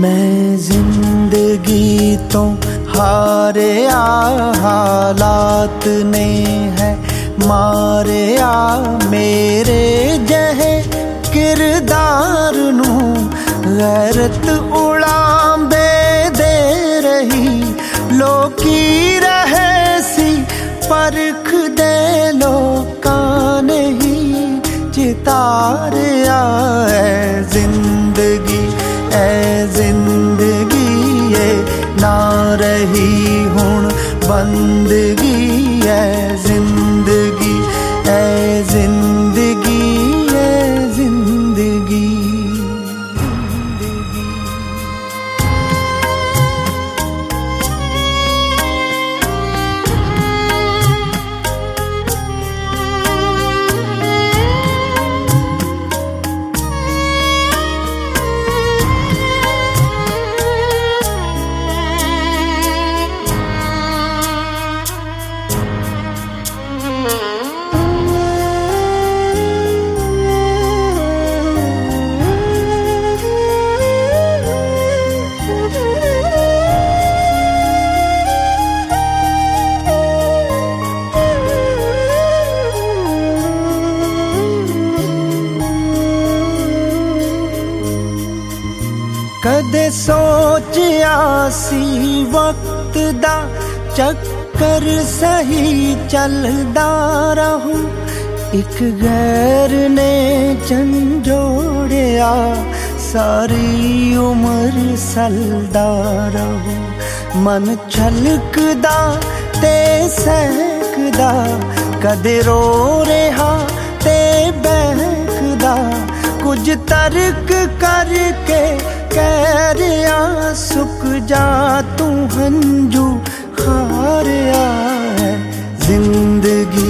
मैं जिंदगी तो हारे हालात ने है मारे मेरे जहे किरदार नू गैरत उड़ांबे दे रही लोकी रहे सी परख दे लोकां नहीं चितारिया जिंदगी ये ना रही हुण बंदगी है जिंदगी है जिंदगी है जिंदगी। कदे सोचिया सी वक्त दा चक्कर सही चलदा रहूं एक गैर ने झंझोड़िया सारी उम्र सलदा रहूं मन छलकदा ते सहकदा कदे रो रहा ते बहकदा कुछ तर्क करके कह रहा सुक जा तू हंजू खारिया है जिंदगी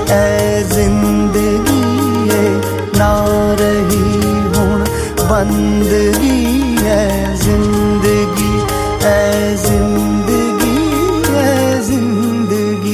है ना रही हुण बंदगी है जिंदगी है जिंदगी है जिंदगी।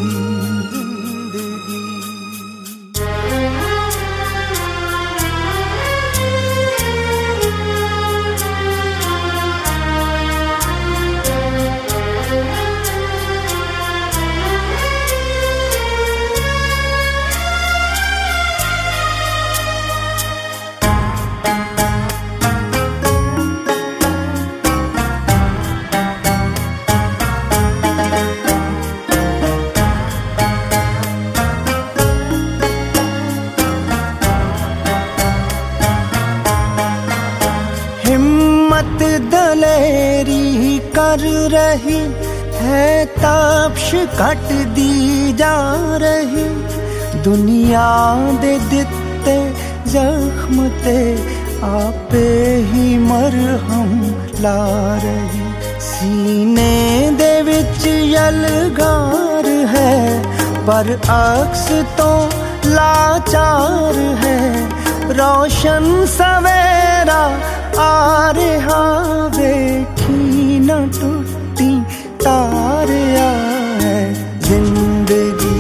हिम्मत दलेरी कर रही है ताप्श कट दी जा रही दुनिया दे दिते जख्म ते आपे ही मरहम ला रही सीने दे विच यलगार है पर अक्स तो लाचार है रोशन सवेरा आ रहा देखी न टूटी तारिया है जिंदगी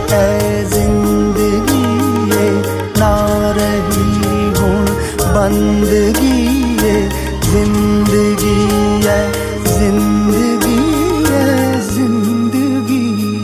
ये ना रही हुण बंदगी ये जिंदगी है जिंदगी है जिंदगी।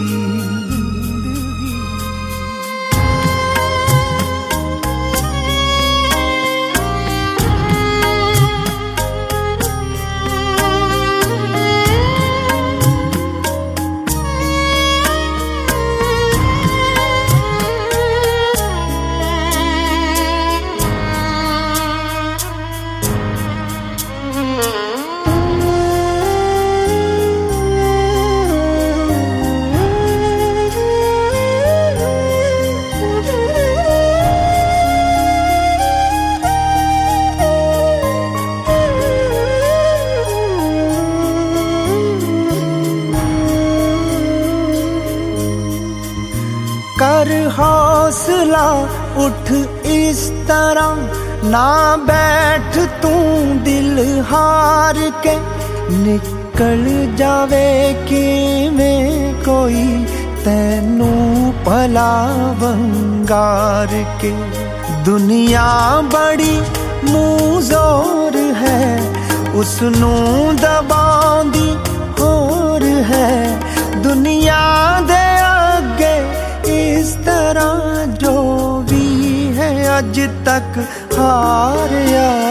कर हौसला उठ इस तरह ना बैठ तू दिल हार के निकल जावे किवें कोई तैनू भला वंगार के दुनिया बड़ी मुंह जोर है उसनूं दबाउंदी होर है दुनिया दे अगे। इस तरह जो भी है अज तक हारिया